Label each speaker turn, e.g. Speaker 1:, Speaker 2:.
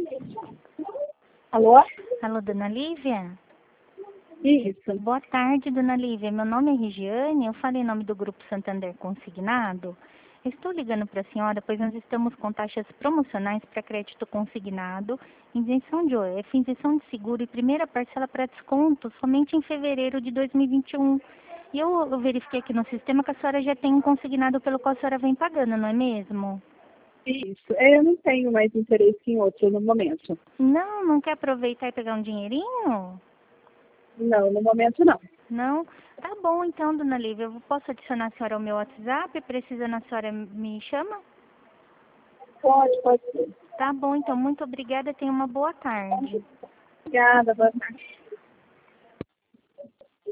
Speaker 1: Alô?
Speaker 2: Alô, dona Lívia?
Speaker 1: Isso.
Speaker 2: Boa tarde, dona Lívia. Meu nome é Regiane, eu falei em nome do Grupo Santander Consignado. Estou ligando para a senhora, pois nós estamos com taxas promocionais para crédito consignado, isenção de OF, isenção de seguro e primeira parcela para desconto somente em fevereiro de 2021. E eu verifiquei aqui no sistema que a senhora já tem um consignado pelo qual a senhora vem pagando, não é mesmo?
Speaker 1: Isso. Eu não tenho mais interesse em outro no momento.
Speaker 2: Não quer aproveitar e pegar um dinheirinho?
Speaker 1: Não, no momento não.
Speaker 2: Não? Tá bom então, dona Lívia. Eu posso adicionar a senhora ao meu WhatsApp? Precisando a senhora me chama?
Speaker 1: Pode ser.
Speaker 2: Tá bom, então. Muito obrigada. Tenha uma boa tarde.
Speaker 1: Obrigada, boa tarde.